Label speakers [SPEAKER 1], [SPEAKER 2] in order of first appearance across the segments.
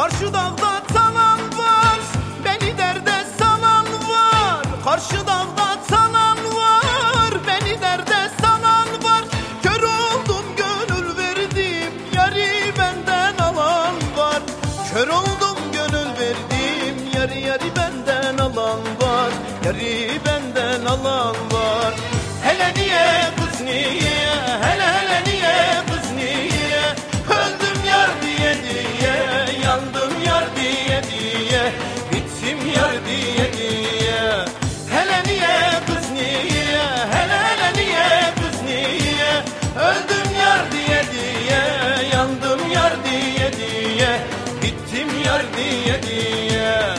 [SPEAKER 1] Karşı dağda salan var, beni derde salan var. Karşı dağda salan var, beni derde salan var. Kör oldum gönül verdim, yari benden alan var. Kör oldum gönül verdim, yari benden alan var. Yari benden alan var. Hele niye kız niye, hele niye kız niye? Öldüm yar diye diye, yandım yar diye diye, bittim yar diye diye. Hele niye kız niye, hele niye kız niye? Öldüm yar diye diye, yandım yar diye diye, bittim yar diye diye.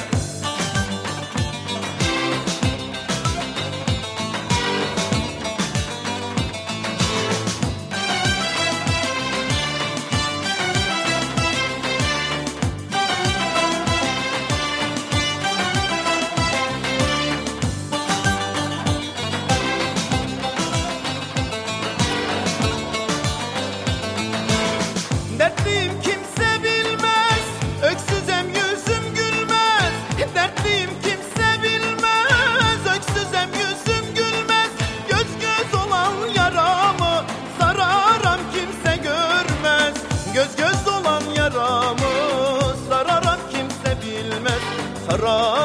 [SPEAKER 1] Dertliyim kimse bilmez, öksüzem yüzüm gülmez. Dertliyim kimse bilmez, öksüzem yüzüm gülmez. Göz göz olan yaramı sararam kimse görmez. Göz göz olan yaramı sararam kimse bilmez.